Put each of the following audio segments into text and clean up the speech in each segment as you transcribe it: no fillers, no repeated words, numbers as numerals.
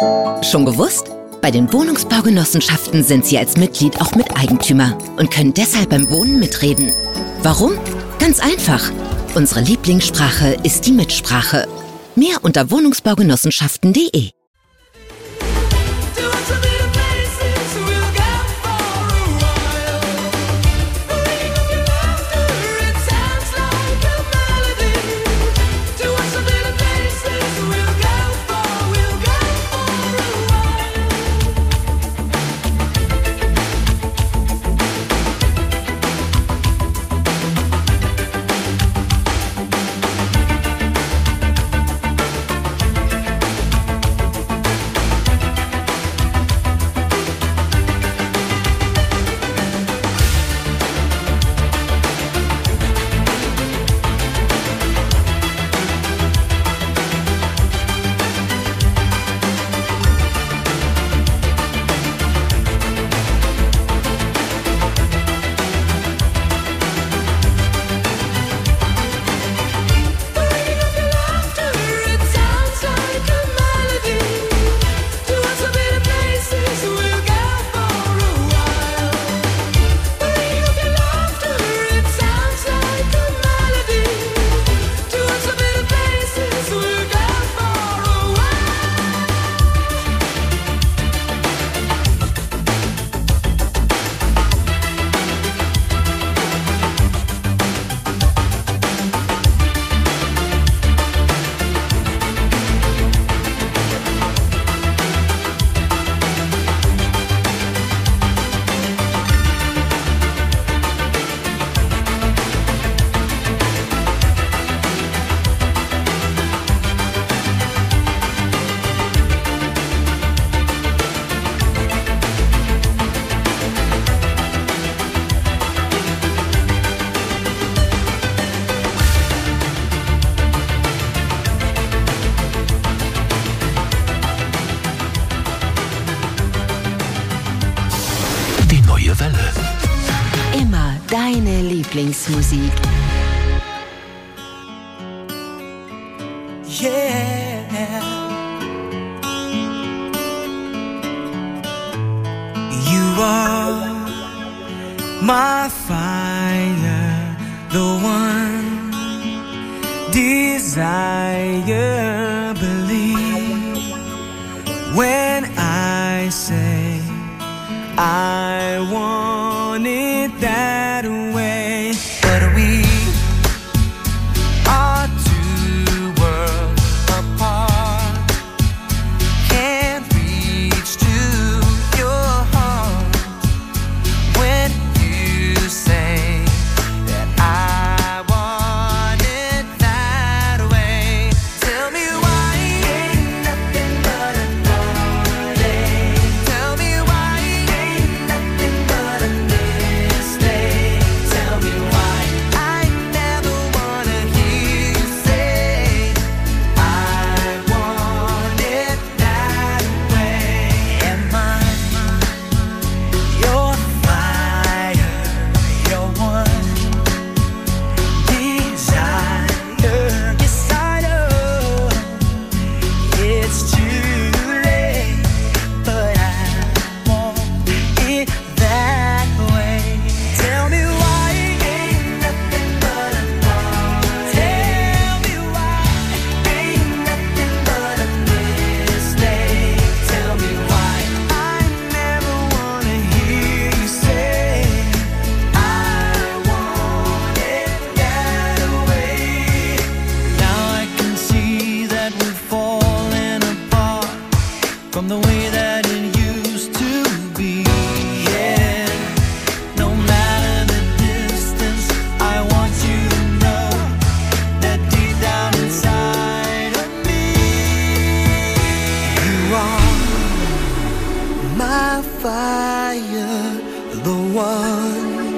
Schon gewusst? Bei den Wohnungsbaugenossenschaften sind Sie als Mitglied auch Miteigentümer und können deshalb beim Wohnen mitreden. Warum? Ganz einfach. Unsere Lieblingssprache ist die Mitsprache. Mehr unter wohnungsbaugenossenschaften.de. Immer deine Lieblingsmusik. Yeah. You are my fire, the one desire. Believe when I say I want it that way, but we are two worlds apart. Can't reach to your heart when you say that I want it that way. Tell me why ain't nothing but a heartache. Tell me why ain't nothing but a mistake. Tell me why I never wanna hear you say I want it that way. Am I your fire, your one desire? Yes, I know it's too late, but I want it that way. Tell me why ain't nothing but a heartache. Tell me why ain't nothing but a mistake. Tell me why I never wanna hear you say I want it that way. Now I can see that we're falling apart from the way that it used to be. Yeah, no matter the distance, I want you to know that deep down inside of me, you are my fire, the one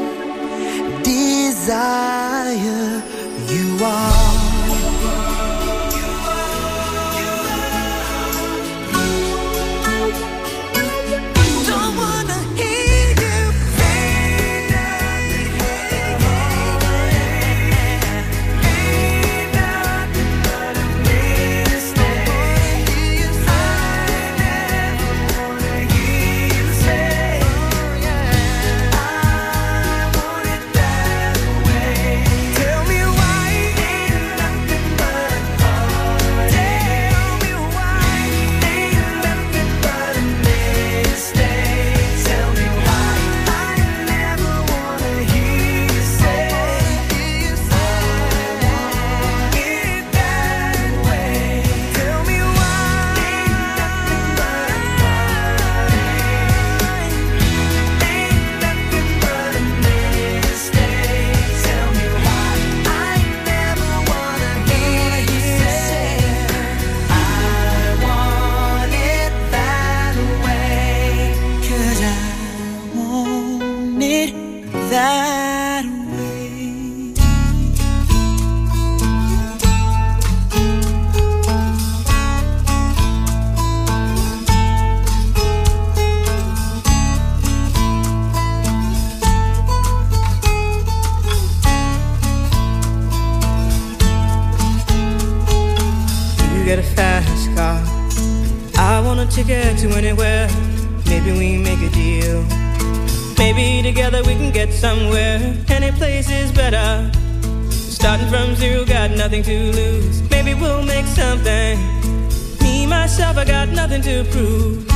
desire. You are. Don't wanna hear you say nothing. Ain't nothing but a mistake. I a ticket to anywhere. Maybe we make a deal. Maybe together we can get somewhere. Any place is better. Starting from zero, got nothing to lose. Maybe we'll make something. Me, myself, I got nothing to prove.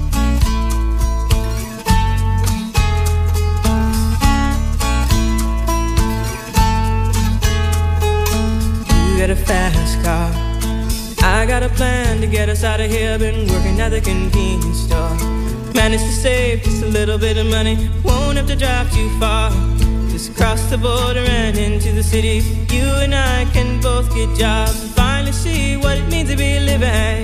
You got a fast car. I got a plan to get us out of here. Been working at the convenience store. Managed to save just a little bit of money. Won't have to drive too far. Just cross the border and into the city. You and I can both get jobs and finally see what it means to be living.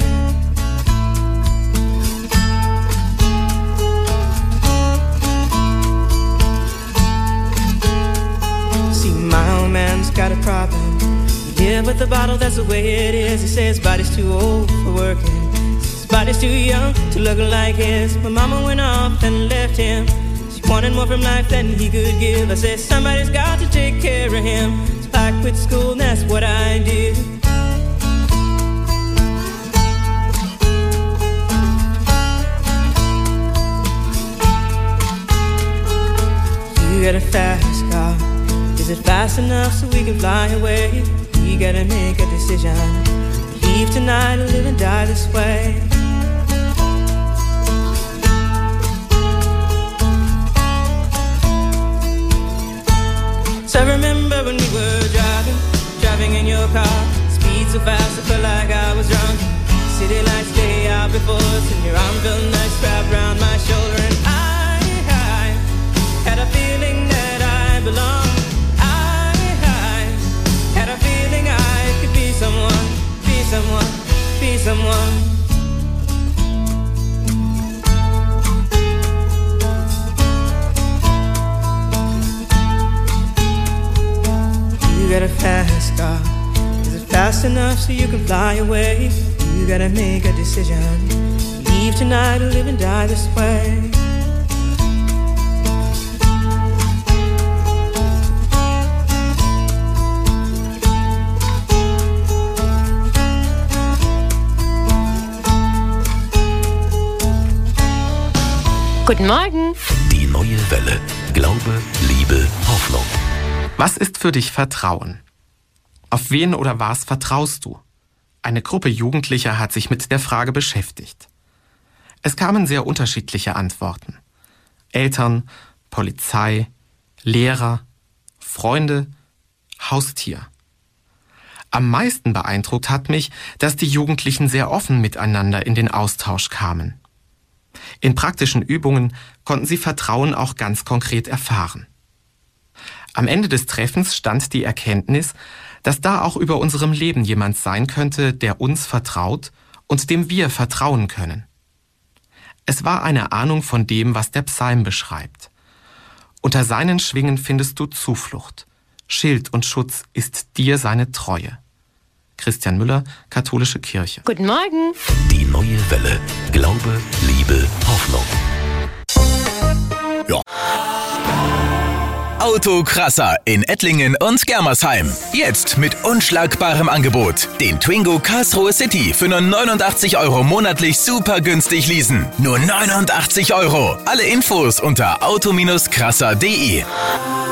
See, my old man's got a problem. Yeah, but the bottle, that's the way it is. He says his body's too old for working. His body's too young to look like his. My mama went off and left him. She wanted more from life than he could give. I said somebody's got to take care of him. So I quit school and that's what I did. You got a fast car. Is it fast enough so we can fly away? We gotta make a decision. Leave tonight or live and die this way. So I remember when we were driving in your car. Speed so fast I felt like I was drunk. City lights day out before us, and your arm felt nice wrapped around my shoulder. And I had a feeling that I belonged. Had a feeling I could be someone, be someone, be someone. You got a fast car. Is it fast enough so you can fly away? You gotta make a decision. Leave tonight or live and die this way. Guten Morgen. Die neue Welle. Glaube, Liebe, Hoffnung. Was ist für dich Vertrauen? Auf wen oder was vertraust du? Eine Gruppe Jugendlicher hat sich mit der Frage beschäftigt. Es kamen sehr unterschiedliche Antworten. Eltern, Polizei, Lehrer, Freunde, Haustier. Am meisten beeindruckt hat mich, dass die Jugendlichen sehr offen miteinander in den Austausch kamen. In praktischen Übungen konnten sie Vertrauen auch ganz konkret erfahren. Am Ende des Treffens stand die Erkenntnis, dass da auch über unserem Leben jemand sein könnte, der uns vertraut und dem wir vertrauen können. Es war eine Ahnung von dem, was der Psalm beschreibt. Unter seinen Schwingen findest du Zuflucht. Schild und Schutz ist dir seine Treue. Christian Müller, Katholische Kirche. Guten Morgen. Die neue Welle. Glaube, Liebe, Hoffnung. Ja. Autokrasser in Ettlingen und Germersheim. Jetzt mit unschlagbarem Angebot. Den Twingo Karlsruhe City für nur 89 € monatlich super günstig leasen. Nur 89 €. Alle Infos unter auto-krasser.de.